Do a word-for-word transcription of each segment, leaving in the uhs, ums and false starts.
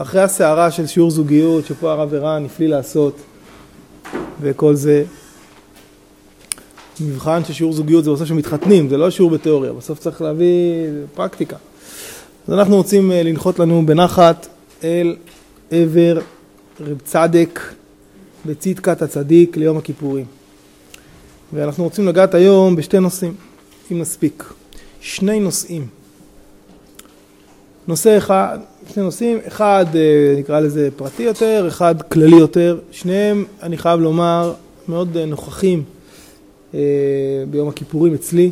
אחרי הסערה של שיעור זוגיות, שפה הרב ערן נפליא לעשות, וכל זה, מבחן של שיעור זוגיות זה בסוף שמתחתנים, זה לא שיעור בתיאוריה, בסוף צריך להביא פרקטיקה. אז אנחנו רוצים לנחות לנו בנחת אל עבר רב צדק בצדקת הצדיק ליום הכיפורים. ואנחנו רוצים לגעת היום בשתי נושאים, אם נספיק. שני נושאים. נושא אחד, שני נושאים, אחד נקרא לזה פרטי יותר, אחד כללי יותר. שניהם, אני חייב לומר, מאוד נוכחים ביום הכיפורים אצלי,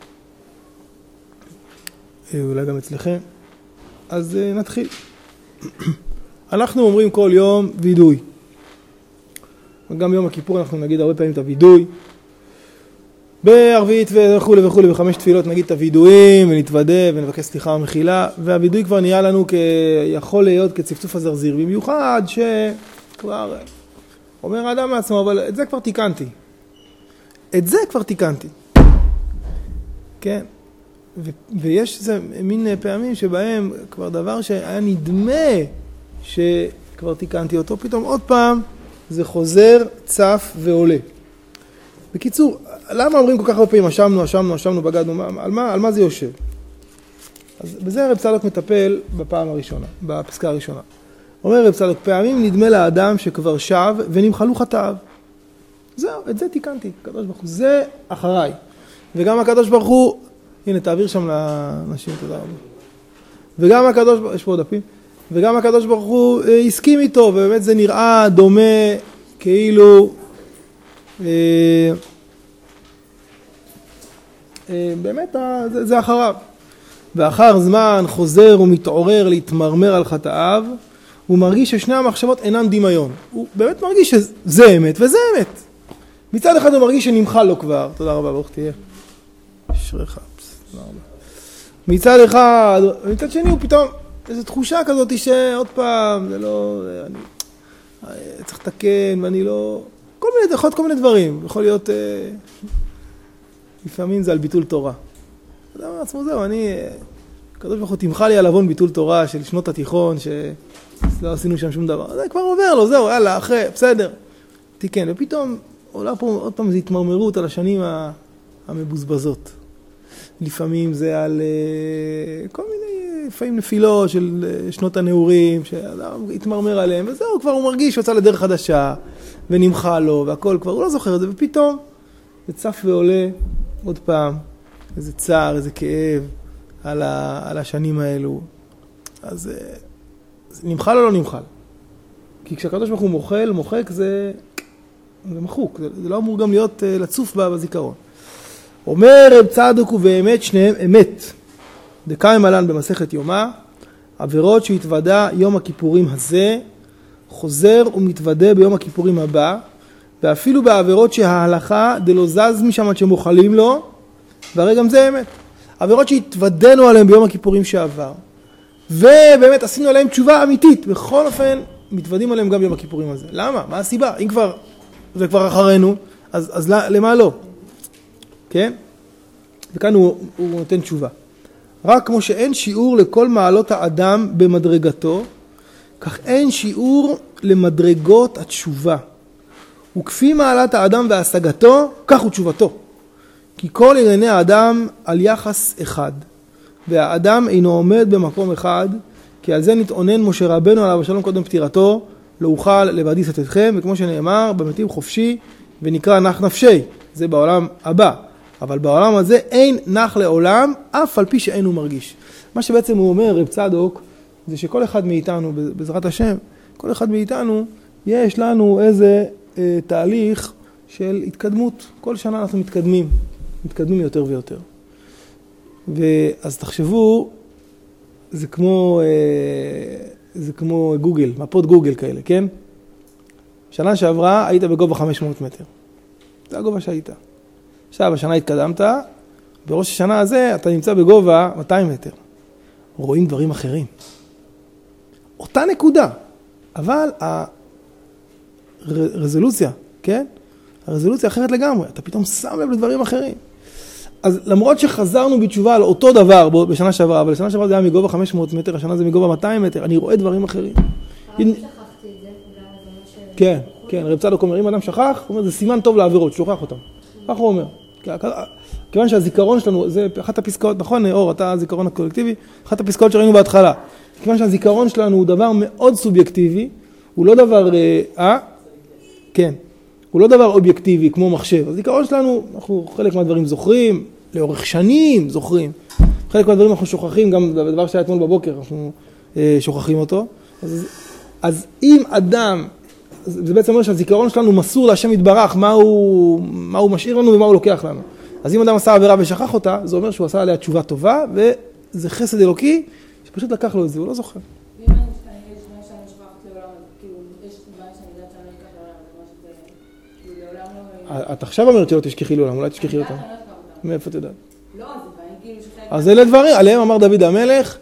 אולי גם אצלכם. אז נתחיל. אנחנו אומרים כל יום וידוי. גם ביום הכיפור אנחנו נגיד הרבה פעמים את הוידוי. בערבית וכו' וכו' בחמש תפילות נגיד את הוידויים ונתוודה ונבקש סליחה ומחילה. והוידוי כבר נהיה לנו כיכול להיות כצפצוף הזרזיר. במיוחד שכבר אומר האדם מעצמו, אבל את זה כבר תיקנתי. את זה כבר תיקנתי. כן. ו- ויש איזה מין פעמים שבהם כבר דבר שהיה נדמה שכבר תיקנתי אותו, פתאום עוד פעם זה חוזר, צף ועולה. בקיצור, למה אומרים כל כך הרבה פעמים, אשמנו, אשמנו, אשמנו, בגדנו, מה, על, מה, על מה זה יושב? אז בזה רב צדוק מטפל בפעם הראשונה, בפסקה הראשונה. אומר רב צדוק, פעמים נדמה לאדם שכבר שב ונמחלו חטאיו. זהו, את זה תיקנתי, הקדוש ברוך הוא, זה אחריי. וגם הקדוש ברוך הוא, הנה תעביר שם לאנשים, תודה רבה. וגם הקדוש ברוך הוא, יש פה דפים, וגם הקדוש ברוך הוא אה, הסכים איתו, ובאמת זה נראה דומה כאילו, אה, אה, באמת אה, זה, זה אחריו. ואחר זמן חוזר ומתעורר להתמרמר על חטאיו, הוא מרגיש ששני המחשבות אינם דמיון. הוא באמת מרגיש שזה אמת וזה אמת. מצד אחד הוא מרגיש שנמחל לו כבר, תודה רבה, ברוך תהיה. אשריך, תודה רבה. מצד אחד, מצד שני הוא פתאום, איזו תחושה כזאת שעוד פעם, זה לא, אני צריך לתקן, ואני לא, כל מיני, יכול להיות כל מיני דברים, יכול להיות, אה, לפעמים זה על ביטול תורה. אתה יודע מה, עצמו זהו, אני, הקדוש ברוך הוא תמחה לי על עוון ביטול תורה של שנות התיכון, שלא עשינו שם שום דבר, זה כבר עובר לו, זהו, יאללה, אחרי, בסדר, תיקן, ופתאום עולה פה עוד פעם זה התמרמרות על השנים המבוזבזות. לפעמים זה על כל מיני, לפעמים נפילות של שנות הנעורים, שאדם התמרמר עליהם, וזהו, כבר הוא מרגיש שיוצא לדרך חדשה, ונמחה לו, והכל כבר, הוא לא זוכר את זה, ופתאום זה צף ועולה עוד פעם, איזה צער, איזה כאב, על, ה, על השנים האלו. אז זה נמחל או לא נמחל? כי כשהקדוש ברוך הוא מוחל, מוחק זה, זה מחוק, זה, זה לא אמור גם להיות לצוף בזיכרון. אומר רב צדוק ובאמת שניהם אמת. דקאי מלן במסכת יומא, עבירות שהתוודה יום הכיפורים הזה, חוזר ומתוודה ביום הכיפורים הבא, ואפילו בעבירות שההלכה דלא זז משם עד שמוחלים לו, והרי גם זה אמת. עבירות שהתוודנו עליהם ביום הכיפורים שעבר, ובאמת עשינו עליהם תשובה אמיתית, בכל אופן מתוודים עליהם גם ביום הכיפורים הזה. למה? מה הסיבה? אם כבר, זה כבר אחרינו, אז, אז למה לא? כן? וכאן הוא, הוא נותן תשובה. רק כמו שאין שיעור לכל מעלות האדם במדרגתו, כך אין שיעור למדרגות התשובה. וכפי מעלת האדם והשגתו, כך הוא תשובתו. כי כל ענייני האדם על יחס אחד, והאדם אינו עומד במקום אחד, כי על זה נתעונן משה רבנו עליו השלום קודם פטירתו, לא אוכל לבדי שתתכם, וכמו שנאמר, במתים חופשי ונקרא נח נפשי, זה בעולם הבא. אבל בעולם הזה אין נח לעולם, אף על פי שאין הוא מרגיש. מה שבעצם הוא אומר, רב צדוק, זה שכל אחד מאיתנו, בעזרת השם, כל אחד מאיתנו, יש לנו איזה אה, תהליך של התקדמות. כל שנה אנחנו מתקדמים, מתקדמים יותר ויותר. ואז תחשבו, זה כמו, אה, זה כמו גוגל, מפות גוגל כאלה, כן? שנה שעברה היית בגובה חמש מאות מטר. זה הגובה שהיית. עכשיו, השנה התקדמת, בראש השנה הזה אתה נמצא בגובה מאתיים מטר. רואים דברים אחרים. אותה נקודה, אבל הרזולוציה, כן? הרזולוציה אחרת לגמרי, אתה פתאום שם לב לדברים אחרים. אז למרות שחזרנו בתשובה על אותו דבר בשנה שעברה, אבל בשנה שעברה זה היה מגובה חמש מאות מטר, השנה זה מגובה מאתיים מטר, אני רואה דברים אחרים. שכחתי את זה, כן, כן, רב צדוק אומר, אם אדם שכח, הוא אומר, זה סימן טוב לעבירות, שוכח אותם. כך הוא אומר. כיוון שהזיכרון שלנו, זה אחת הפסקאות, נכון, אור, אתה הזיכרון הקולקטיבי, אחת הפסקאות שראינו בהתחלה. כיוון שהזיכרון שלנו הוא דבר מאוד סובייקטיבי, הוא לא דבר, אה? כן. הוא לא דבר אובייקטיבי כמו מחשב. הזיכרון שלנו, אנחנו חלק מהדברים זוכרים, לאורך שנים זוכרים. חלק מהדברים אנחנו שוכחים, גם בדבר שהיה אתמול בבוקר, אנחנו אה, שוכחים אותו. אז, אז אם אדם, זה בעצם אומר שהזיכרון שלנו מסור להשם יתברך, מה הוא, מה הוא משאיר לנו ומה הוא לוקח לנו. אז אם אדם עשה עבירה ושכח אותה, זה אומר שהוא עשה עליה תשובה טובה, וזה חסד אלוקי, שפשוט לקח לו את זה, הוא לא זוכר. את עכשיו אומרת שלא תשכחי לעולם, אולי תשכחי אותם. מאיפה את יודעת? לא, זה בעין כאילו שאתה... אז אלה דברים, עליהם אמר דוד המלך,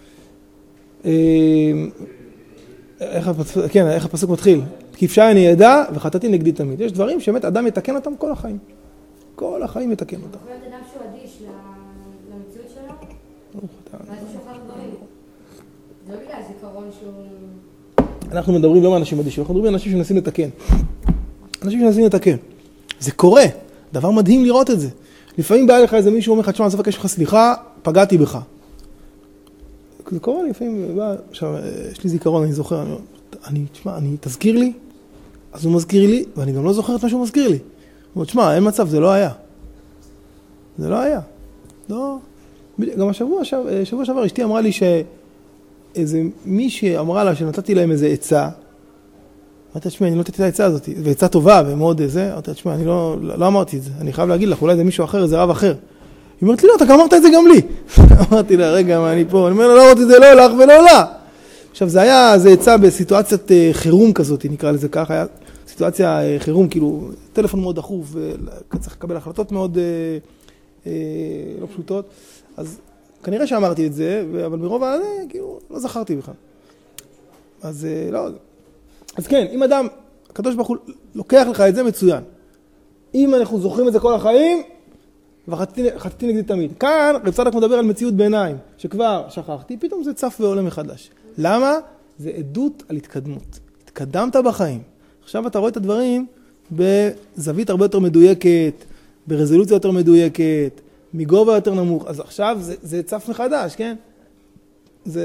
כן, איך הפסוק מתחיל? כבשי אני ידע וחטאתי נגדי תמיד. יש דברים שבאמת אדם יתקן אותם כל החיים. כל החיים יתקן אותם. זאת אומרת אדם שהוא אדיש למציאות שלו? ואז הוא שוכח דברים. זה לא בגלל זיכרון שהוא... אנחנו מדברים לא מאנשים אדישים, אנחנו מדברים על אנשים שמנסים לתקן. אנשים שמנסים לתקן. זה קורה. דבר מדהים לראות את זה. לפעמים בא לך איזה מישהו אומר לך, תשמע, אני מבקש לך סליחה, פגעתי בך. זה קורה לי לפעמים, בא, עכשיו, יש לי זיכרון, אני זוכר, אני, אני, תשמע, אני, תזכיר לי, אז הוא מזכיר לי, ואני גם לא זוכר את מה שהוא מזכיר לי. הוא אומר, תשמע, אין מצב, זה לא היה. זה לא היה. לא. גם השבוע, שבוע שעבר, אשתי אמרה לי שאיזה מישהי אמרה לה שנתתי להם איזה עצה, אמרתי, תשמע, אני לא נתתי את העצה הזאת, ועצה טובה ומאוד זה, אמרתי, תשמע, אני לא, לא אמרתי את זה, אני חייב להגיד לך, אולי זה מישהו אחר, זה רב אחר. היא אומרת לי, לא, אתה גם אמרת את זה גם לי. אמרתי לה, רגע, מה אני פה? אני אומר לה, לא אמרתי את זה לא לך ולא לה. עכשיו, זה היה, זה עצה בסיטואציית חירום כזאת, נקרא לזה כך, היה סיטואציה חירום, כאילו, טלפון מאוד דחוף, וצריך לקבל החלטות מאוד אה, אה, לא פשוטות. אז כנראה שאמרתי את זה, אבל מרוב הזה, כאילו, לא זכרתי בכלל. אז לא... אז כן, אם אדם, הקדוש ברוך הוא לוקח לך את זה מצוין. אם אנחנו זוכרים את זה כל החיים, וחטאתי נגדי תמיד. כאן רב צדוק מדבר על מציאות ביניים, שכבר שכחתי, פתאום זה צף ועולה מחדש. למה? זה עדות על התקדמות. התקדמת בחיים. עכשיו אתה רואה את הדברים בזווית הרבה יותר מדויקת, ברזולוציה יותר מדויקת, מגובה יותר נמוך. אז עכשיו זה, זה צף מחדש, כן? זה...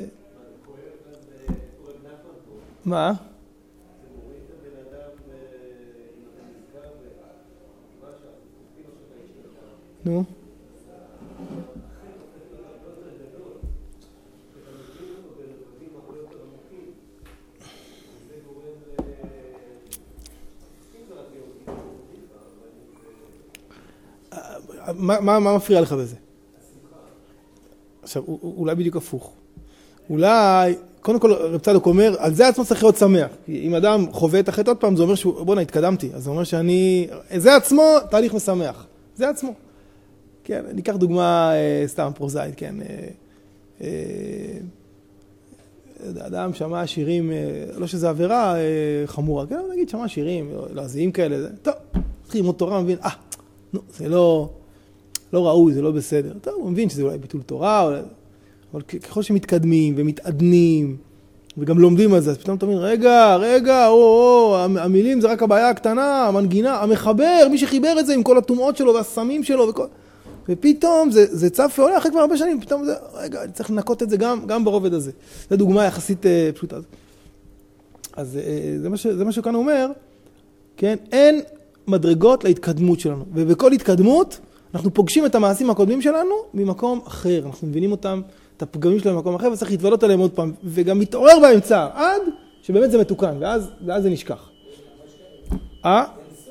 מה? נו. מה, מה, מה מפריע לך בזה? עכשיו, אולי בדיוק הפוך. אולי, קודם כל, רב צדוק אומר, על זה עצמו צריך להיות שמח. אם אדם חווה את החטא עוד פעם, זה אומר שהוא, בוא נה, התקדמתי. אז זה אומר שאני, זה עצמו תהליך משמח. זה עצמו. כן, ניקח דוגמה סתם פרוזאית, כן. אדם שמע שירים, לא שזה עבירה חמורה, כן, נגיד שמע שירים, להזיעים כאלה, זה, טוב, התחיל ללמוד תורה, מבין, אה, נו, זה לא, לא ראוי, זה לא בסדר. טוב, הוא מבין שזה אולי ביטול תורה, אולי, אבל ככל שמתקדמים ומתעדנים, וגם לומדים על זה, אז פתאום אתה מבין, רגע, רגע, או, או, המילים זה רק הבעיה הקטנה, המנגינה, המחבר, מי שחיבר את זה עם כל הטומאות שלו והסמים שלו וכל... ופתאום זה, זה צף ועולה אחרי כבר הרבה שנים, פתאום זה, רגע, אני צריך לנקות את זה גם, גם ברובד הזה. זו דוגמה יחסית אה, פשוטה. אז אה, זה מה ש, זה מה שכאן אומר, כן, אין מדרגות להתקדמות שלנו. ובכל התקדמות, אנחנו פוגשים את המעשים הקודמים שלנו ממקום אחר. אנחנו מבינים אותם, את הפגמים שלהם במקום אחר, וצריך להתוודות עליהם עוד פעם, וגם מתעורר באמצע, עד שבאמת זה מתוקן, ואז, ואז זה נשכח. אה?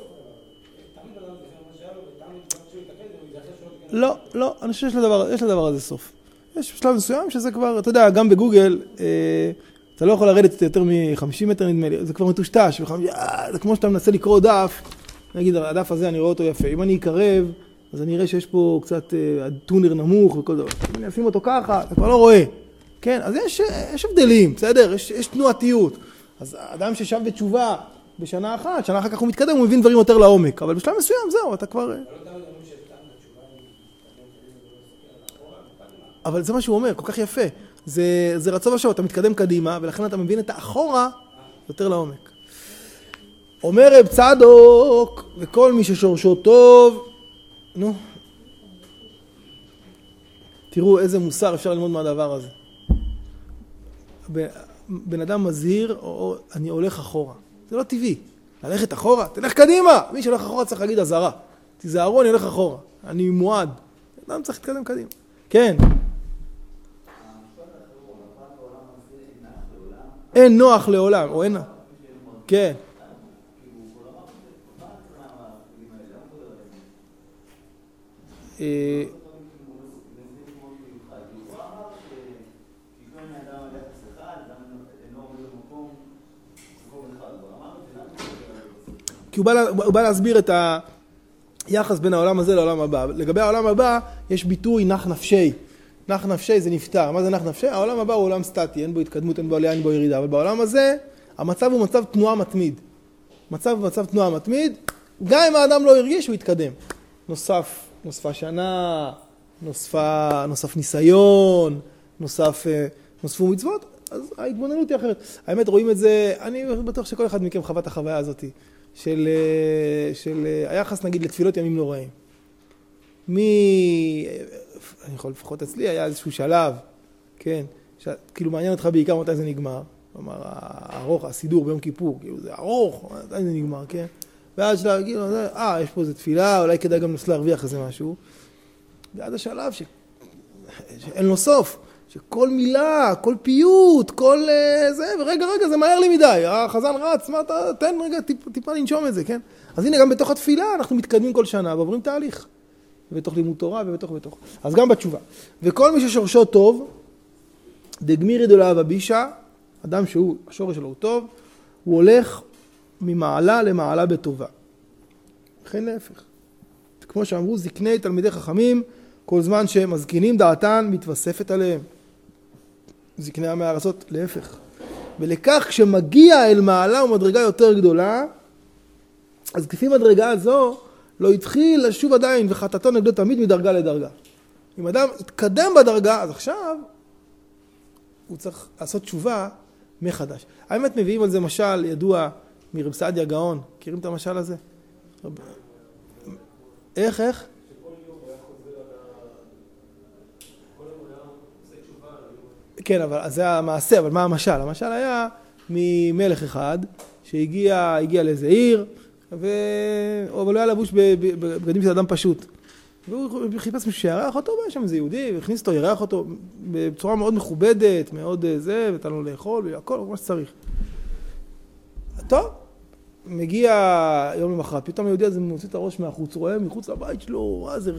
לא, לא, אני חושב שיש לדבר, יש לדבר הזה סוף. יש שלב מסוים שזה כבר, אתה יודע, גם בגוגל, אה, אתה לא יכול לרדת יותר מ-חמישים מטר נדמה לי, זה כבר מטושטש, וחמישים, זה כמו שאתה מנסה לקרוא דף, נגיד, הדף הזה אני רואה אותו יפה, אם אני אקרב, אז אני אראה שיש פה קצת אה, טונר נמוך וכל דבר. אם אני אשים אותו ככה, אתה כבר לא רואה. כן, אז יש, יש הבדלים, בסדר? יש, יש תנועתיות. אז האדם ששב בתשובה בשנה אחת, שנה אחר כך הוא מתקדם, הוא מבין דברים יותר לעומק, אבל בשלב מסוים, זהו, אתה כבר... אבל זה מה שהוא אומר, כל כך יפה. זה, זה רצון ושוב, אתה מתקדם קדימה, ולכן אתה מבין את האחורה יותר לעומק. אומר רב צדוק, וכל מי ששורשו טוב, נו, תראו איזה מוסר אפשר ללמוד מהדבר הזה. בן אדם מזהיר, או, או, אני הולך אחורה. זה לא טבעי. ללכת אחורה, תלך קדימה. מי שהולך אחורה צריך להגיד הזרה. תיזהרו, אני הולך אחורה. אני מועד. אדם צריך להתקדם קדימה. כן. אין נוח לעולם, או אין... כן. אה... כי הוא בא, הוא בא להסביר את היחס בין העולם הזה לעולם הבא. לגבי העולם הבא, יש ביטוי נח נפשי. נח נפשי זה נפטר. מה זה נח נפשי? העולם הבא הוא עולם סטטי, אין בו התקדמות, אין בו עלייה, אין בו ירידה. אבל בעולם הזה, המצב הוא מצב תנועה מתמיד. מצב מצב תנועה מתמיד, גם אם האדם לא הרגיש, הוא יתקדם. נוסף, נוספה שנה, נוספה, נוסף ניסיון, נוסף, נוספו מצוות, אז ההתבוננות היא אחרת. האמת, רואים את זה, אני בטוח שכל אחד מכם חווה את החוויה הזאת. של, של היחס נגיד לתפילות ימים נוראים. מי, אני יכול לפחות אצלי, היה איזשהו שלב, כן, כאילו מעניין אותך בעיקר מתי זה נגמר. כלומר, הארוך, הסידור ביום כיפור, כאילו זה ארוך, מתי זה נגמר, כן? ועד שלב, כאילו, אה, יש פה איזו תפילה, אולי כדאי גם להרוויח איזה משהו. ועד השלב ש... שאין לו סוף. שכל מילה, כל פיוט, כל זה, ורגע, רגע, זה מהר לי מדי. החזן רץ, מה אתה, תן רגע, טיפ, טיפה לנשום את זה, כן? אז הנה, גם בתוך התפילה אנחנו מתקדמים כל שנה, ועוברים תהליך. ובתוך לימוד תורה, ובתוך, ובתוך. אז גם בתשובה. וכל מי ששורשו טוב, דגמירי דולאב הבישה, אדם שהוא, השורש שלו הוא טוב, הוא הולך ממעלה למעלה בטובה. וכן להפך. כמו שאמרו, זקני תלמידי חכמים, כל זמן שמזקינים דעתן, מתווספת עליהם. זקני עם הארצות, להפך. ולכך כשמגיע אל מעלה ומדרגה יותר גדולה, אז כפי מדרגה הזו, לא התחיל לשוב עדיין, וחטאתו נגדו תמיד מדרגה לדרגה. אם אדם יתקדם בדרגה, אז עכשיו הוא צריך לעשות תשובה מחדש. האמת מביאים על זה משל ידוע מרב סעדיה גאון. מכירים את המשל הזה? איך, איך? כן, אבל זה המעשה, אבל מה המשל? המשל היה ממלך אחד שהגיע הגיע לאיזה עיר, ו... אבל הוא היה לבוש בבגדים של אדם פשוט. והוא חיפש מישהו שירח אותו, והיה שם איזה יהודי, והכניס אותו, ירח אותו בצורה מאוד מכובדת, מאוד זה, ותן לו לאכול, והכל, כמו שצריך. טוב, מגיע יום למחרת, פתאום היהודי הזה מוציא את הראש מהחוץ, רואה מחוץ לבית שלו, איזה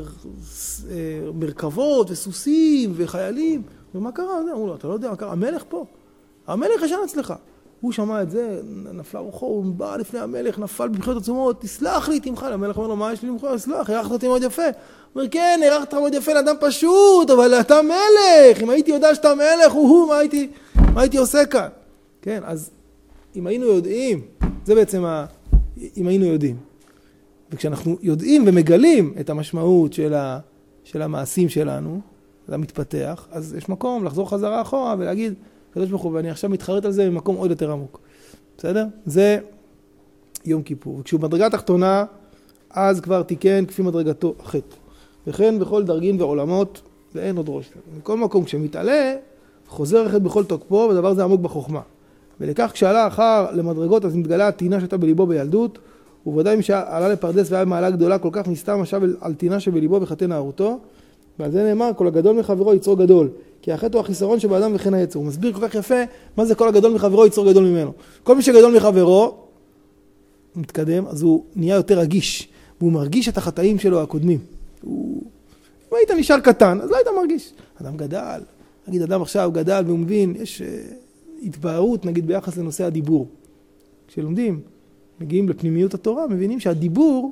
מרכבות וסוסים וחיילים. ומה קרה? אמרו לו, אתה לא יודע מה קרה? המלך פה. המלך ישן אצלך. הוא שמע את זה, נפלה רוחו, הוא בא לפני המלך, נפל במחיאות עצומות, תסלח לי, תמחל. המלך אומר לו, מה יש לי למחול? תסלח, הרחת אותי מאוד יפה. הוא אומר, כן, הרחת אותך מאוד יפה לאדם פשוט, אבל אתה מלך. אם הייתי יודע שאתה מלך, הוא הוא, מה הייתי, מה הייתי עושה כאן? כן, אז אם היינו יודעים, זה בעצם ה... אם היינו יודעים. וכשאנחנו יודעים ומגלים את המשמעות של, ה... של המעשים שלנו, זה מתפתח, אז יש מקום לחזור חזרה אחורה ולהגיד, קדוש ברוך הוא, ואני עכשיו מתחרט על זה במקום עוד יותר עמוק. בסדר? זה יום כיפור. וכשהוא מדרגה תחתונה, אז כבר תיקן כפי מדרגתו החטא. וכן בכל דרגין ועולמות, ואין עוד ראש. מכל מקום, כשמתעלה, חוזר החטא בכל תוקפו, ודבר זה עמוק בחוכמה. ולכך כשעלה אחר למדרגות, אז מתגלה התינה שהייתה בליבו בילדות, ובוודאי מי שעלה לפרדס והיה מעלה גדולה, כל כך נסתם עכשיו על תינה שבליבו בחטא נערותו, ועל זה נאמר, כל הגדול מחברו יצרו גדול, כי החטא הוא החיסרון שבאדם וכן היצר. הוא מסביר כל כך יפה מה זה כל הגדול מחברו יצרו גדול ממנו. כל מי שגדול מחברו מתקדם, אז הוא נהיה יותר רגיש, והוא מרגיש את החטאים שלו הקודמים. הוא... אם היית נשאר קטן, אז לא היית מרגיש. אדם גדל, נגיד אדם עכשיו גדל והוא מבין, יש uh, התבהרות נגיד ביחס לנושא הדיבור. כשלומדים, מגיעים לפנימיות התורה, מבינים שהדיבור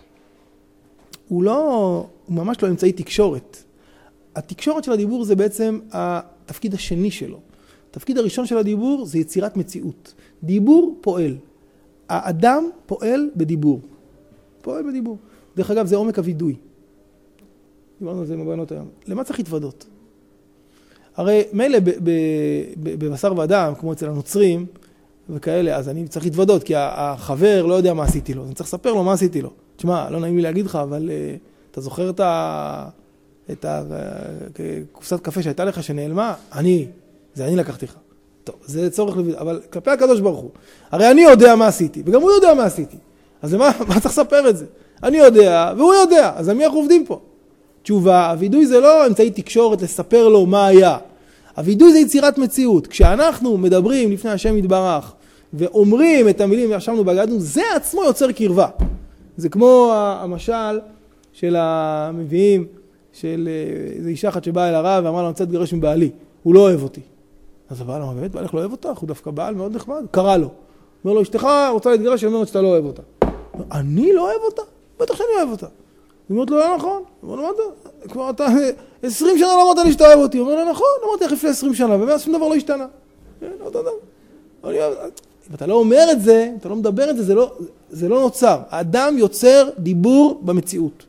הוא לא, הוא ממש לא אמצעי תקשורת. התקשורת של הדיבור זה בעצם התפקיד השני שלו. התפקיד הראשון של הדיבור זה יצירת מציאות. דיבור פועל. האדם פועל בדיבור. פועל בדיבור. דרך אגב, זה עומק הוידוי. דיברנו על זה עם הבנות היום. למה צריך להתוודות? הרי מילא בבשר ודם, כמו אצל הנוצרים וכאלה, אז אני צריך להתוודות, כי החבר לא יודע מה עשיתי לו, אז אני צריך לספר לו מה עשיתי לו. תשמע, לא נעים לי להגיד לך, אבל uh, אתה זוכר את ה... את הקופסת קפה שהייתה לך שנעלמה? אני, זה אני לקחתי לך. טוב, זה צורך לב... אבל כלפי הקדוש ברוך הוא. הרי אני יודע מה עשיתי, וגם הוא יודע מה עשיתי. אז למה, מה צריך לספר את זה? אני יודע, והוא יודע, אז על מי אנחנו עובדים פה? תשובה, הוידוי זה לא אמצעי תקשורת לספר לו מה היה. הוידוי זה יצירת מציאות. כשאנחנו מדברים לפני השם יתברך, ואומרים את המילים וישבנו בגדנו, זה עצמו יוצר קרבה. זה כמו המשל של המביאים, של איזו אישה אחת שבאה אל הרב ואמרה לה, אני רוצה להתגרש מבעלי, הוא לא אוהב אותי. אז הבעל אמר, באמת, בעלך לא אוהב אותך? הוא דווקא בעל מאוד נחמד, קרא לו. אומר לו, אשתך רוצה להתגרש, היא אומרת שאתה לא אוהב אותה. אני לא אוהב אותה? בטח שאני אוהב אותה. היא אומרת לו, לא נכון. הוא אומר לו, מה אתה? כבר אתה עשרים שנה לא אמרת לי שאתה אוהב אותי. הוא אומר לו, נכון, אמרתי לך לפני עשרים שנה, ומאז שום דבר לא השתנה. אותו דבר. אם אתה לא אומר את זה, אם אתה לא מדבר את זה, זה לא, זה לא נוצר. האדם יוצר דיבור במציאות.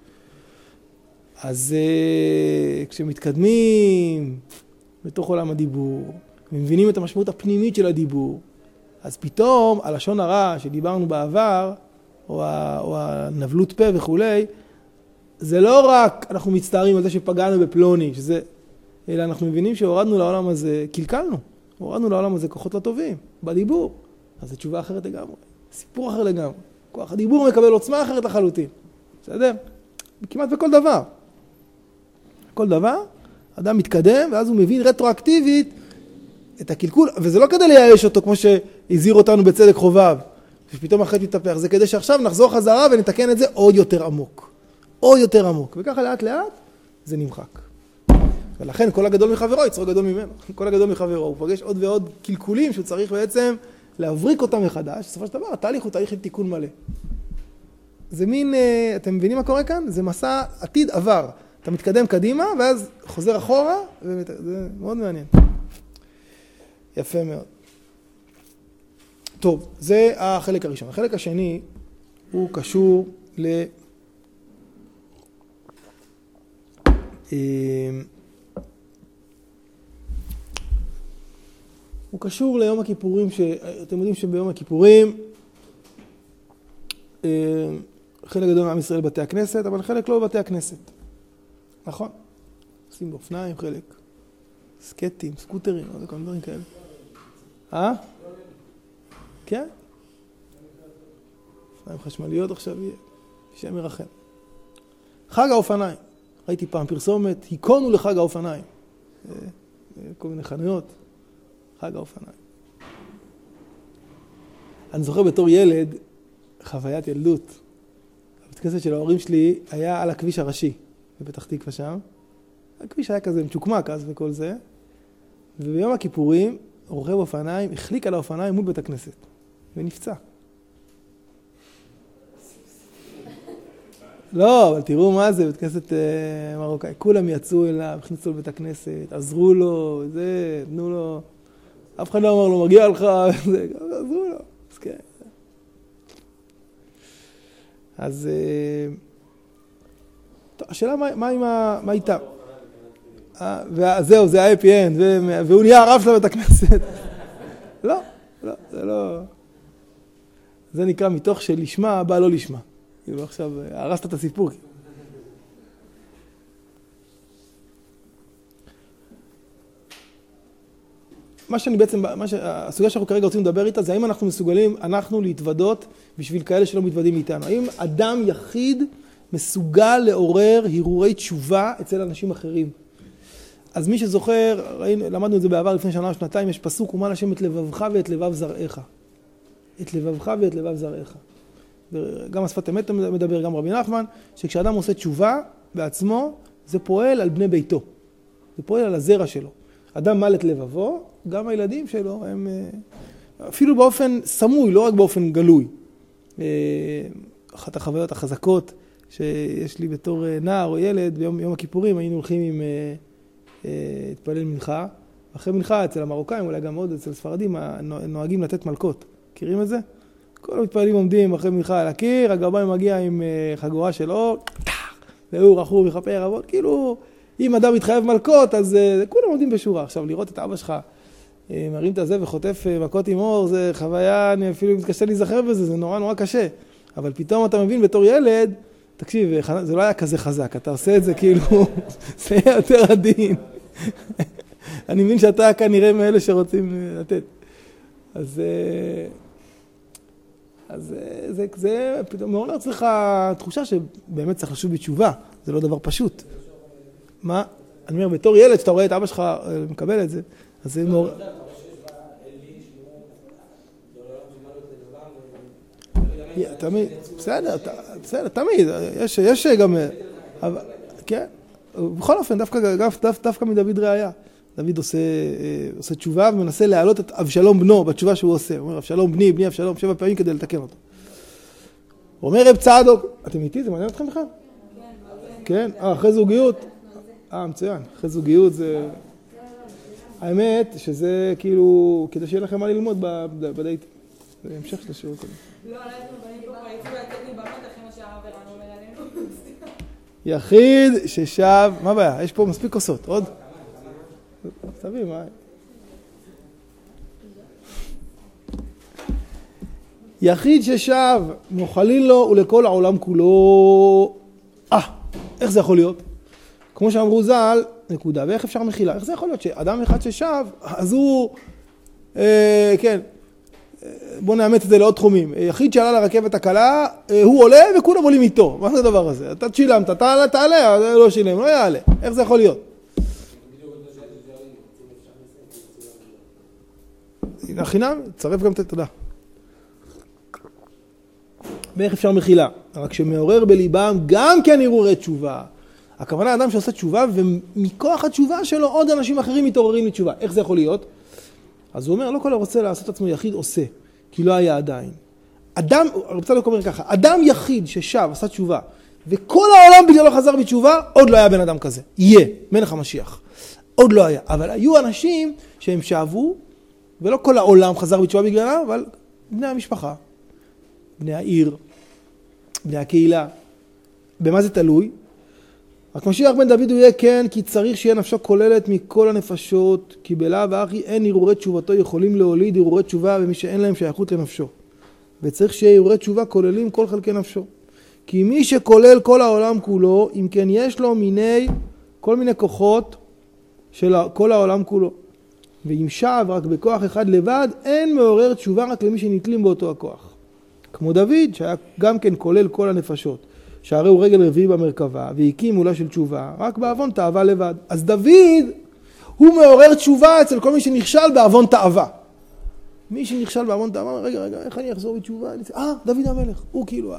אז uh, כשמתקדמים בתוך עולם הדיבור, ומבינים את המשמעות הפנימית של הדיבור, אז פתאום הלשון הרע שדיברנו בעבר, או, ה, או הנבלות פה וכולי, זה לא רק אנחנו מצטערים על זה שפגענו בפלוני, שזה, אלא אנחנו מבינים שהורדנו לעולם הזה, קלקלנו, הורדנו לעולם הזה כוחות לא טובים, בדיבור. אז זו תשובה אחרת לגמרי, סיפור אחר לגמרי. כוח הדיבור מקבל עוצמה אחרת לחלוטין. בסדר? כמעט בכל דבר. כל דבר, אדם מתקדם, ואז הוא מבין רטרואקטיבית את הקלקול, וזה לא כדי לייאש אותו, כמו שהזהיר אותנו בצדק חובב, שפתאום אחרי מתהפך, זה כדי שעכשיו נחזור חזרה ונתקן את זה עוד יותר עמוק. עוד יותר עמוק. וככה לאט לאט זה נמחק. ולכן כל הגדול מחברו יצרו גדול ממנו. כל הגדול מחברו, הוא פוגש עוד ועוד קלקולים שהוא צריך בעצם להבריק אותם מחדש. בסופו של דבר, התהליך הוא תהליך של תיקון מלא. זה מין, אתם מבינים מה קורה כאן? זה מסע עתיד עבר. אתה מתקדם קדימה, ואז חוזר אחורה, זה מאוד מעניין. יפה מאוד. טוב, זה החלק הראשון. החלק השני הוא קשור ל... הוא קשור ליום הכיפורים, שאתם יודעים שביום הכיפורים חלק גדול מעם ישראל בתי הכנסת, אבל חלק לא בבתי הכנסת. נכון? עושים באופניים חלק, סקטים, סקוטרים, לא יודע, כל דברים כאלה. אה? כן? אופניים חשמליות עכשיו יהיה, שם מרחם. חג האופניים. ראיתי פעם פרסומת, היכונו לחג האופניים. כל מיני חנויות, חג האופניים. אני זוכר בתור ילד, חוויית ילדות. הבית כנסת של ההורים שלי היה על הכביש הראשי, בפתח תקווה שם. הכביש היה כזה מצ'וקמק אז וכל זה. וביום הכיפורים, רוכב אופניים, החליק על האופניים מול בית הכנסת. ונפצע. לא, אבל תראו מה זה, בית כנסת אה, מרוקאי. כולם יצאו אליו, הכניסו לבית הכנסת, עזרו לו, זה, תנו לו. אף אחד לא אמר לו, מגיע לך, זה, עזרו לו. אז כן. אז אה, טוב, השאלה מה, מה עם ה... מה איתה? אה, וזהו, זה ה-איי פי אן, והוא נהיה הרב של בית הכנסת. לא, לא, זה לא... זה נקרא מתוך שלשמה, בא לא לשמה. כאילו עכשיו, הרסת את הסיפור. מה שאני בעצם, מה ש... הסוגיה שאנחנו כרגע רוצים לדבר איתה, זה האם אנחנו מסוגלים, אנחנו להתוודות בשביל כאלה שלא מתוודים איתנו. האם אדם יחיד מסוגל לעורר הרהורי תשובה אצל אנשים אחרים? אז מי שזוכר, ראינו, למדנו את זה בעבר לפני שנה או שנתיים, יש פסוק, ומה לשם את לבבך ואת לבב זרעך. את לבבך ואת לבב זרעך. גם השפת אמת מדבר, גם רבי נחמן, שכשאדם עושה תשובה בעצמו, זה פועל על בני ביתו. זה פועל על הזרע שלו. אדם מל את לבבו, גם הילדים שלו, הם אפילו באופן סמוי, לא רק באופן גלוי. אחת החוויות החזקות שיש לי בתור נער או ילד, ביום יום הכיפורים היינו הולכים עם התפלל מנחה. אחרי מנחה אצל המרוקאים, אולי גם עוד אצל ספרדים, נוהגים לתת מלכות. מכירים את זה? כל המתפללים עומדים אחרי מנחה על הקיר, הגרביים מגיע עם חגורה של אור, והוא רחור מחפה רבות, כאילו אם אדם מתחייב מלכות, אז uh, כולם עומדים בשורה. עכשיו, לראות את אבא שלך, uh, מרים את הזה וחוטף uh, מכות עם אור, זה חוויה, אני אפילו מתקשה להיזכר בזה, זה נורא נורא קשה. אבל פתאום אתה מבין בתור ילד, תקשיב, זה לא היה כזה חזק, אתה עושה את זה כאילו, זה היה יותר עדין. אני מבין שאתה כנראה מאלה שרוצים לתת. אז, אז זה, זה פתאום מעורר אצלך תחושה שבאמת צריך לשוב בתשובה, זה לא דבר פשוט. מה? אני אומר, בתור ילד, שאתה רואה את אבא שלך מקבל את זה, אז זה מעורר... תמיד, בסדר, בסדר, תמיד, יש, יש גם, כן, בכל אופן, דווקא מדוד ראיה. דוד עושה, עושה תשובה ומנסה להעלות את אבשלום בנו בתשובה שהוא עושה. הוא אומר, אבשלום בני, בני אבשלום, שבע פעמים כדי לתקן אותו. הוא אומר, רב צעדוק, אתם איתי? זה מעניין אתכם בכלל? כן, אה, אחרי זוגיות. אה, מצוין, אחרי זוגיות זה... האמת שזה כאילו, כדי שיהיה לכם מה ללמוד בדייט. זה המשך של השיעור כזה. לא, לא, אני פה ראיתי והצגתי באמת הכי מה שהרב ערן אומר עלינו. יחיד ששב, מה הבעיה? יש פה מספיק כוסות, עוד? תביא, מה? יחיד ששב, מוחלין לו ולכל העולם כולו. אה, איך זה יכול להיות? כמו שאמרו ז"ל, נקודה, ואיך אפשר מחילה? איך זה יכול להיות שאדם אחד ששב, אז הוא, אה, כן, בוא נאמץ את זה לעוד תחומים. יחיד שעלה לרכבת הקלה, הוא עולה וכולם עולים איתו. מה זה הדבר הזה? אתה שילמת, תעלה, תעלה, לא שילם, לא יעלה. איך זה יכול להיות? החינם, צרף גם את תודה. ואיך אפשר מחילה? רק שמעורר בליבם גם כן הרהורי תשובה. הכוונה אדם שעושה תשובה, ומכוח התשובה שלו עוד אנשים אחרים מתעוררים לתשובה. איך זה יכול להיות? אז הוא אומר, לא כל הרוצה לעשות עצמו יחיד עושה, כי לא היה עדיין. אדם, רב צדוק אומר ככה, אדם יחיד ששב, עשה תשובה, וכל העולם בגללו חזר בתשובה, עוד לא היה בן אדם כזה. יהיה, מלך המשיח. עוד לא היה. אבל היו אנשים שהם שבו, ולא כל העולם חזר בתשובה בגללם, אבל בני המשפחה, בני העיר, בני הקהילה. במה זה תלוי? רק משיח בן דוד הוא יהיה כן, כי צריך שיהיה נפשו כוללת מכל הנפשות, כי בלאו ואחי אין הרהורי תשובתו יכולים להוליד הרהורי תשובה במי שאין להם שייכות לנפשו. וצריך שיהיה הרהורי תשובה כוללים כל חלקי נפשו. כי מי שכולל כל העולם כולו, אם כן יש לו מיני, כל מיני כוחות של כל העולם כולו. ואם שב רק בכוח אחד לבד, אין מעורר תשובה רק למי שנתלים באותו הכוח. כמו דוד, שהיה גם כן כולל כל הנפשות. שהרי הוא רגל רביעי במרכבה, והקים מולה של תשובה, רק בעוון תאווה לבד. אז דוד, הוא מעורר תשובה אצל כל מי שנכשל בעוון תאווה. מי שנכשל בעוון תאווה, רגע, רגע, איך אני אחזור בתשובה? אה, דוד המלך, הוא כאילו...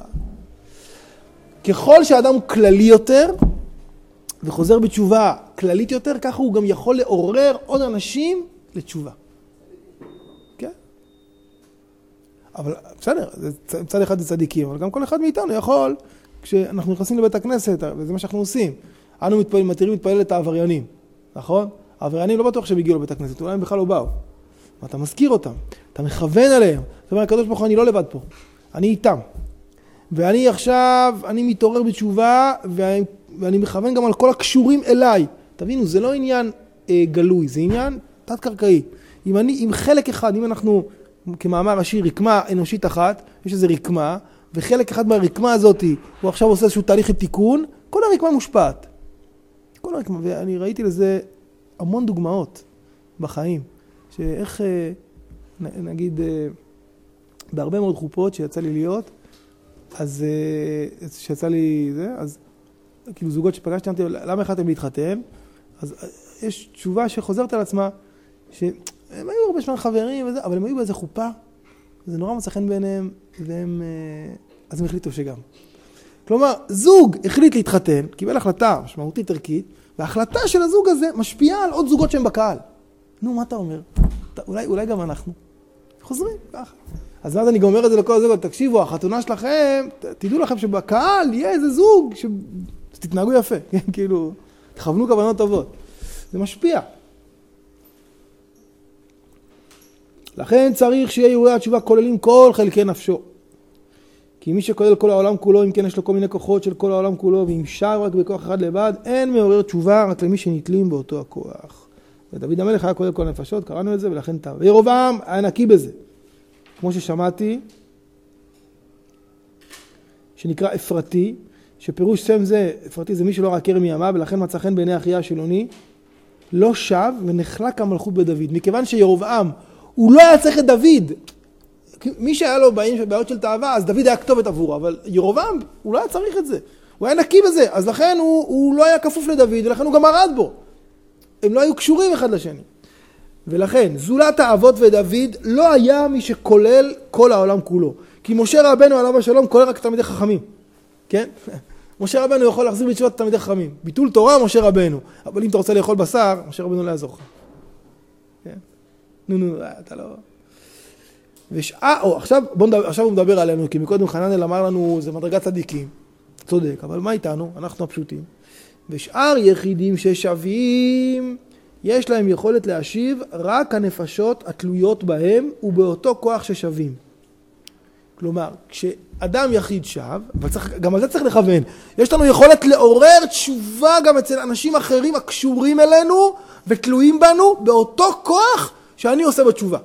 ככל שהאדם הוא כללי יותר, וחוזר בתשובה כללית יותר, ככה הוא גם יכול לעורר עוד אנשים לתשובה. כן? אבל בסדר, צד אחד זה צדיקים, אבל גם כל אחד מאיתנו יכול... כשאנחנו נכנסים לבית הכנסת, וזה מה שאנחנו עושים, אנו מתפעל, מתירים להתפעל את העבריינים, נכון? העבריינים לא בטוח שהם הגיעו לבית הכנסת, אולי הם בכלל לא באו. אתה מזכיר אותם, אתה מכוון עליהם. זאת אומרת, הקדוש ברוך הוא, אני לא לבד פה, אני איתם. ואני עכשיו, אני מתעורר בתשובה, ואני, ואני מכוון גם על כל הקשורים אליי. תבינו, זה לא עניין אה, גלוי, זה עניין תת-קרקעי. אם אני, אם חלק אחד, אם אנחנו, כמאמר השיר, רקמה אנושית אחת, יש איזה רקמה, וחלק אחד מהרקמה הזאת, הוא עכשיו עושה איזשהו תהליך לתיקון, כל הרקמה מושפעת. כל הרקמה, ואני ראיתי לזה המון דוגמאות בחיים, שאיך, נגיד, בהרבה מאוד חופות שיצא לי להיות, אז שיצא לי זה, אז כאילו זוגות שפגשתי, אמרתי, למה החלטתם להתחתן? אז יש תשובה שחוזרת על עצמה, שהם היו הרבה שמן חברים וזה, אבל הם היו באיזה חופה, זה נורא מצא חן בעיניהם, והם, אז הם החליטו שגם. כלומר, זוג החליט להתחתן, קיבל החלטה משמעותית ערכית, וההחלטה של הזוג הזה משפיעה על עוד זוגות שהם בקהל. נו, מה אתה אומר? אולי, אולי גם אנחנו. חוזרים, ככה. אז אז אני גומר את זה לכל הזוגות, תקשיבו, החתונה שלכם, תדעו לכם שבקהל יהיה איזה זוג, שתתנהגו יפה, כאילו, תכוונו כוונות טובות. זה משפיע. לכן צריך שיהיה הרהורי התשובה כוללים כל חלקי נפשו. כי מי שכולל כל העולם כולו, אם כן יש לו כל מיני כוחות של כל העולם כולו, ואם שר רק בכוח אחד לבד, אין מעורר תשובה רק למי שנתלים באותו הכוח. ודוד המלך היה כולל כל הנפשות, קראנו את זה, ולכן טוב. וירובעם היה נקי בזה. כמו ששמעתי, שנקרא אפרתי, שפירוש שם זה, אפרתי זה מי שלא ראה כרם מימיו, ולכן מצא חן בעיני אחיה השילוני, לא שב ונחלק המלכות בדוד. מכיוון שירובעם, הוא לא היה צריך את דוד. מי שהיה לו בעיות של תאווה, אז דוד היה כתובת עבורו, אבל ירובעם, הוא לא היה צריך את זה. הוא היה נקי בזה, אז לכן הוא, הוא לא היה כפוף לדוד, ולכן הוא גם מרד בו. הם לא היו קשורים אחד לשני. ולכן, זולת האבות ודוד לא היה מי שכולל כל העולם כולו. כי משה רבנו עליו השלום כולל רק תלמידי חכמים. כן? משה רבנו יכול להחזיר בתשובה תלמידי חכמים. ביטול תורה, משה רבנו. אבל אם אתה רוצה לאכול בשר, משה רבנו לא יעזור לך. כן? נו, נו, אתה לא... ושעה, או, עכשיו, בוא נדבר, עכשיו הוא מדבר עלינו, כי מקודם חננאל אמר לנו, זה מדרגת צדיקים. צודק, אבל מה איתנו? אנחנו הפשוטים. ושאר יחידים ששווים, יש להם יכולת להשיב רק הנפשות התלויות בהם ובאותו כוח ששווים. כלומר, כשאדם יחיד שב, גם על זה צריך לכוון, יש לנו יכולת לעורר תשובה גם אצל אנשים אחרים הקשורים אלינו ותלויים בנו באותו כוח שאני עושה בתשובה.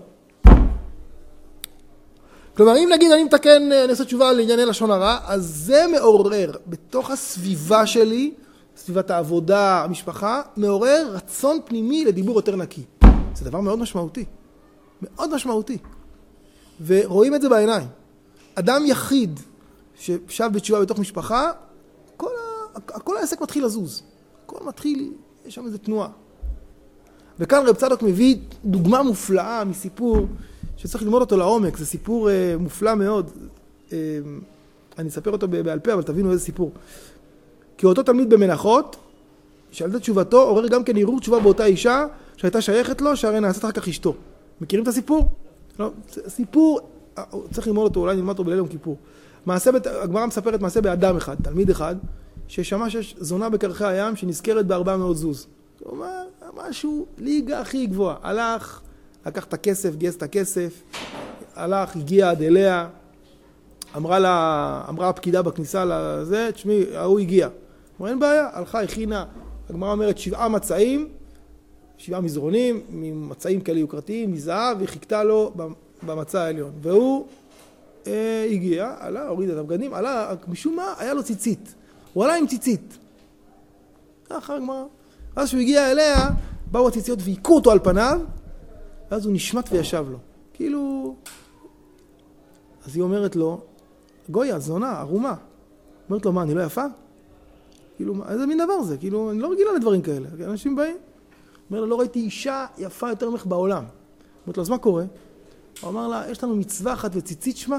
כלומר, אם נגיד אני מתקן, אני עושה תשובה לענייני לשון הרע, אז זה מעורר בתוך הסביבה שלי, סביבת העבודה, המשפחה, מעורר רצון פנימי לדיבור יותר נקי. זה דבר מאוד משמעותי. מאוד משמעותי. ורואים את זה בעיניים. אדם יחיד ששב בתשובה בתוך משפחה, כל, ה... כל העסק מתחיל לזוז. הכל מתחיל, יש שם איזו תנועה. וכאן רב צדוק מביא דוגמה מופלאה מסיפור שצריך ללמוד אותו לעומק. זה סיפור אה, מופלא מאוד. אה, אני אספר אותו בעל פה, אבל תבינו איזה סיפור. כי אותו תלמיד במנחות, שעל זה תשובתו, עורר גם כן ערעור תשובה באותה אישה שהייתה שייכת לו, שהרי נעשית אחר כך אשתו. מכירים את הסיפור? לא, סיפור, צריך ללמוד אותו, אולי נלמד אותו בליל יום כיפור. מעשה, הגמרא מספרת מעשה באדם אחד, תלמיד אחד, ששמע שיש זונה בקרחי הים שנזכרת בארבע מאות זוז. הוא אומר, משהו ליגה הכי גבוהה. הלך, לקח את הכסף, גייס את הכסף, הלך, הגיע עד אליה, אמרה לה, אמרה הפקידה בכניסה לזה, תשמעי, הוא הגיע. אמרה, אין בעיה, הלכה, הכינה, הגמרא אומרת שבעה מצעים, שבעה מזרונים, ממצעים כאלה יוקרתיים, מזהב, והיא חיכתה לו במצע העליון. והוא אה, הגיע, עלה, הוריד את הבגדים, עלה, משום מה, היה לו ציצית. הוא עלה עם ציצית. אחר הגמרא. אז שהוא הגיע אליה, באו הציציות והיכו אותו על פניו, ואז הוא נשמט וישב לו. כאילו... אז היא אומרת לו, גויה, זונה, ערומה. אומרת לו, מה, אני לא יפה? כאילו, איזה מין דבר זה? כאילו, אני לא רגילה לדברים כאלה. אנשים באים. אומר לה, לא ראיתי אישה יפה יותר ממך בעולם. אומרת לו, אז מה קורה? הוא אמר לה, יש לנו מצווה אחת וציצית שמה.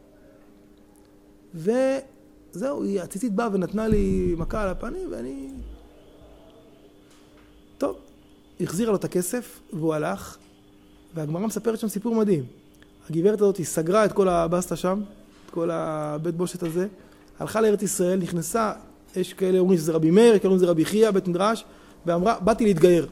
וזהו, הציצית באה ונתנה לי מכה על הפנים, ואני... טוב, החזירה לו את הכסף, והוא הלך, והגמרא מספרת שם סיפור מדהים. הגברת הזאת היא סגרה את כל הבסטה שם, את כל הבית בושת הזה, הלכה לארץ ישראל, נכנסה, יש כאלה אומרים שזה רבי מאיר, כאלה אומרים שזה רבי חייא, בית מדרש, ואמרה, באתי להתגייר.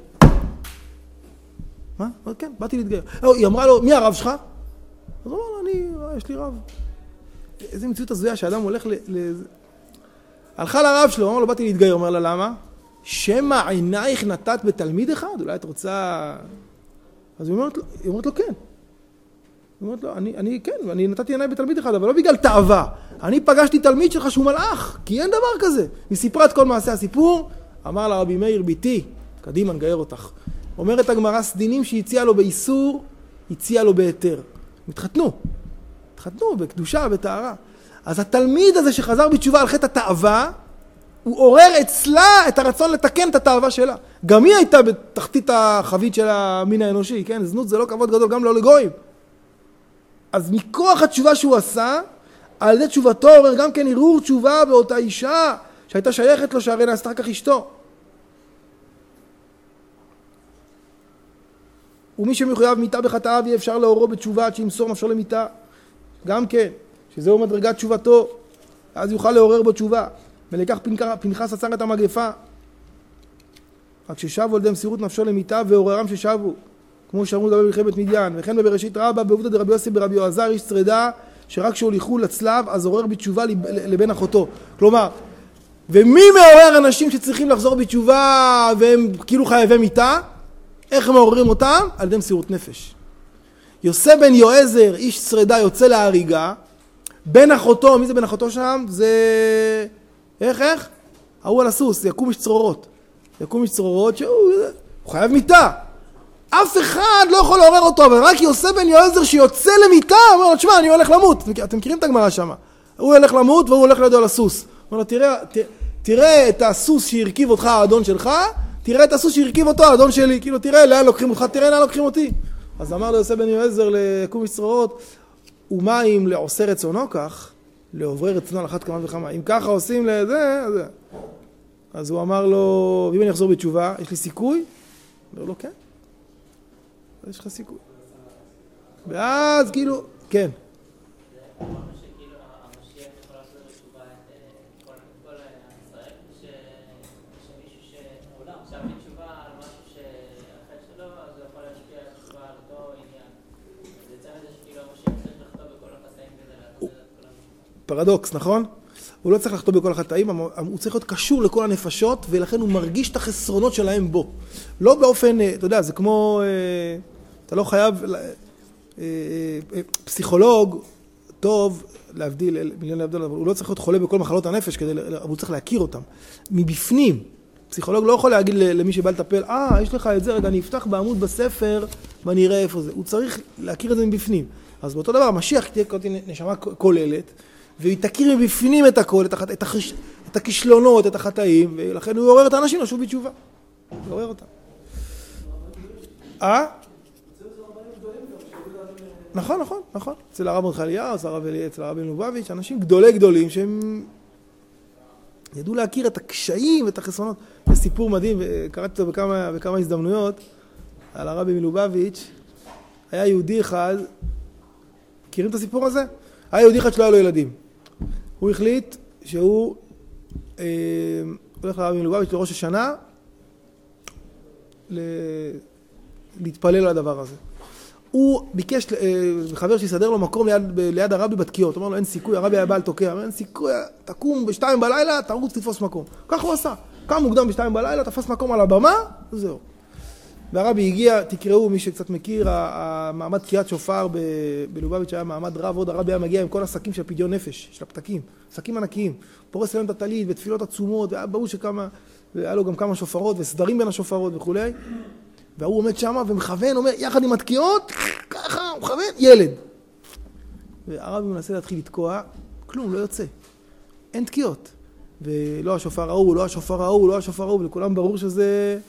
מה? כן, באתי להתגייר. היא אמרה לו, מי הרב שלך? אז הוא אמר לו, אני, יש לי רב. איזה מציאות הזויה שאדם הולך ל... הלכה לרב שלו, אמר לו, באתי להתגייר, אומר לה, למה? שמא עינייך נתת בתלמיד אחד? אולי את רוצה... אז היא אומרת לו, היא אומרת לו, כן. היא אומרת לו, אני, אני, כן, אני נתתי עיניי בתלמיד אחד, אבל לא בגלל תאווה. אני פגשתי תלמיד שלך שהוא מלאך, כי אין דבר כזה. היא סיפרה את כל מעשה הסיפור, אמר לה רבי מאיר, ביתי, קדימה, נגייר אותך. אומרת הגמרא, סדינים שהציעה לו באיסור, הציעה לו בהיתר. התחתנו. התחתנו בקדושה, בטהרה. אז התלמיד הזה שחזר בתשובה על חטא התאווה, הוא עורר אצלה את הרצון לתקן את התאווה שלה. גם היא הייתה בתחתית החבית של המין האנושי, כן? זנות זה לא כבוד גדול, גם לא לגויים. אז מכוח התשובה שהוא עשה, על ידי תשובתו עורר גם כן ערעור תשובה באותה אישה, שהייתה שייכת לו, שהרי נעשתה כך אשתו. ומי שמחויב מיתה בחטאיו, יהיה אפשר לעוררו בתשובה עד שימסור נפשו למיתה. גם כן, שזהו מדרגת תשובתו, אז יוכל לעורר בו תשובה. ולקח פנחס עצר את המגפה. רק ששבו על ידי מסירות נפשו למיתה ועוררם ששבו. כמו שאמרו לדבר במלחמת מדיין. וכן בבראשית רבה, בעובדא דרבי יוסי ברבי אלעזר איש שרידה, שרק כשהוליכו לצלב, אז עורר בתשובה לבן אחותו. כלומר, ומי מעורר אנשים שצריכים לחזור בתשובה והם כאילו חייבי מיתה? איך הם מעוררים אותם? על ידי מסירות נפש. יוסף בן יועזר, איש שרידה, יוצא להריגה. בן אחותו, מי זה בן אחותו שם? זה... איך, איך? ההוא על הסוס, יקום איש צרורות. יקום איש צרורות שהוא חייב מיתה. אף אחד לא יכול לעורר אותו, אבל רק יוסף בן יועזר שיוצא למיתה, אומר לו, תשמע, אני הולך למות. אתם מכירים את הגמרא שם. הוא הולך למות והוא הולך לידו על הסוס. אומר לו, תראה, ת, תראה את הסוס שהרכיב אותך האדון שלך, תראה את הסוס שהרכיב אותו האדון שלי. כאילו, תראה לאן לוקחים אותך, תראה לאן לוקחים אותי. אז אמר לו יוסף בן יועזר ליקום איש צרורות, ומה אם לעושה רצונו כך, לעוברי רצונו על אחת כמה וכמה. אם ככה עושים לזה, אז... אז הוא אמר לו, אם אני אחזור בתשובה, יש לי סיכוי? אומר לו, כן. אז יש לך סיכוי. ואז כאילו, כן. זה אמרנו שכאילו המשיח יכול לעשות בתשובה את כל ישראל, שמישהו שעכשיו בתשובה על משהו שאחר שלו, אז הוא יכול להשפיע על תשובה על אותו עניין. זה יצא מזה שכאילו המשיח צריך לחטוא בכל החטאים כדי לעשות את כל המשפט. פרדוקס, נכון? הוא לא צריך לחטוא בכל החטאים, הוא צריך להיות קשור לכל הנפשות, ולכן הוא מרגיש את החסרונות שלהם בו. לא באופן, אתה יודע, זה כמו, אתה לא חייב, פסיכולוג טוב, להבדיל, מיליון להבדיל, אבל הוא לא צריך להיות חולה בכל מחלות הנפש, כדי, הוא צריך להכיר אותם. מבפנים, פסיכולוג לא יכול להגיד למי שבא לטפל, אה, יש לך את זה, רגע, אני אפתח בעמוד בספר, ואני אראה איפה זה. הוא צריך להכיר את זה מבפנים. אז באותו דבר, המשיח תהיה נשמה כוללת, והיא תכיר מבפנים את הכל, את, הח... את, החש... את הכישלונות, את החטאים, ולכן הוא יעורר את האנשים לשוב בתשובה. הוא יעורר אותם. אה? נכון, נכון, נכון. אצל הרב מרדכי, אצל הרב אלי, אצל הרב מלובביץ', אנשים גדולי גדולים שהם ידעו להכיר את הקשיים ואת החסרונות. זה סיפור מדהים, וקראתי אותו בכמה, בכמה הזדמנויות, על הרב מלובביץ'. היה יהודי אחד, מכירים את הסיפור הזה? היה יהודי אחד שלא היה לו ילדים. הוא החליט שהוא אה, הולך לרבי מלובביץ' לראש השנה ל... להתפלל על הדבר הזה. הוא ביקש, אה, חבר שיסדר לו מקום ליד, ליד הרבי בתקיעות. הוא אמר לו, אין סיכוי, הרבי היה בעל תוקע. אמר, אין סיכוי, תקום בשתיים בלילה, תרוץ תתפוס מקום. כך הוא עשה. קם מוקדם בשתיים בלילה, תפס מקום על הבמה, וזהו. והרבי הגיע, תקראו, מי שקצת מכיר, המעמד תקיעת שופר בלובביץ' היה מעמד רב, עוד הרבי היה מגיע עם כל השקים של פדיון נפש, של הפתקים, שקים ענקיים, פורס אליהם את הטלית ותפילות עצומות, והיה ברור שכמה, והיה לו גם כמה שופרות וסדרים בין השופרות וכו'. והוא עומד שם ומכוון, אומר, יחד עם התקיעות, ככה, הוא מכוון, ילד. והרבי מנסה להתחיל לתקוע, כלום, לא יוצא. אין תקיעות. ולא השופר ההוא, לא השופר ההוא, לא השופר ההוא, ולכולם ברור שזה...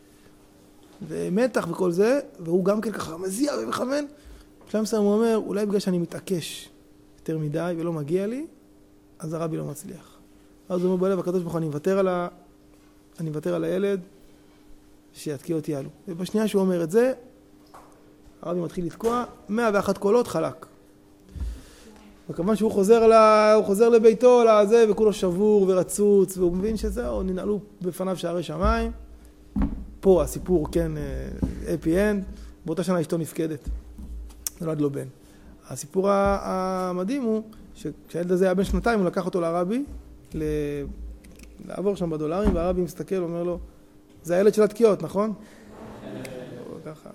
ומתח וכל זה, והוא גם כן ככה מזיע ומכוון. בשלב מסוים הוא אומר, אולי בגלל שאני מתעקש יותר מדי ולא מגיע לי, אז הרבי לא מצליח. אז הוא אומר בלב, הקדוש ברוך הוא, אני מוותר על ה... אני מוותר על הילד, שיתקיע אותי עלו. ובשנייה שהוא אומר את זה, הרבי מתחיל לתקוע, מאה ואחת קולות חלק. וכמובן שהוא חוזר, לה... הוא חוזר לביתו, לזה, וכולו שבור ורצוץ, והוא מבין שזהו, ננעלו בפניו שערי שמיים. פה הסיפור, כן, אפי אנד, באותה שנה אשתו נפקדת, נולד לו בן. הסיפור המדהים הוא, שכשהילד הזה היה בן שנתיים, הוא לקח אותו לרבי, לעבור שם בדולרים, והרבי מסתכל ואומר לו, זה הילד של התקיעות, נכון? ככה.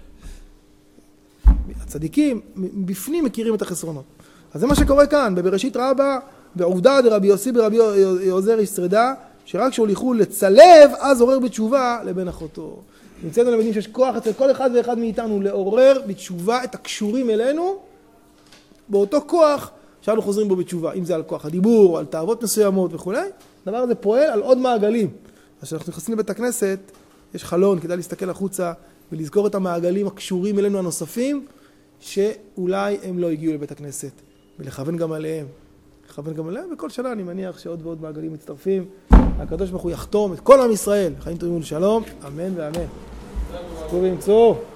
הצדיקים בפנים מכירים את החסרונות. אז זה מה שקורה כאן, בבראשית רבה, בעובדה דרבי יוסי ברבי יעזר איש שרידה, שרק כשהוליכו לצלב, אז עורר בתשובה לבן אחותו. נמצאנו למדים שיש כוח אצל כל אחד ואחד מאיתנו לעורר בתשובה את הקשורים אלינו, באותו כוח שאנו חוזרים בו בתשובה. אם זה על כוח הדיבור, או על תאוות מסוימות וכו'. הדבר הזה פועל על עוד מעגלים. אז כשאנחנו נכנסים לבית הכנסת, יש חלון, כדאי להסתכל החוצה ולזכור את המעגלים הקשורים אלינו הנוספים, שאולי הם לא הגיעו לבית הכנסת, ולכוון גם עליהם. לכוון גם עליהם, וכל שנה אני מניח שעוד ועוד מעגלים מצטרפים. הקדוש ברוך הוא יחתום את כל עם ישראל. חיים טובים ולשלום, אמן ואמן. טובים, צור.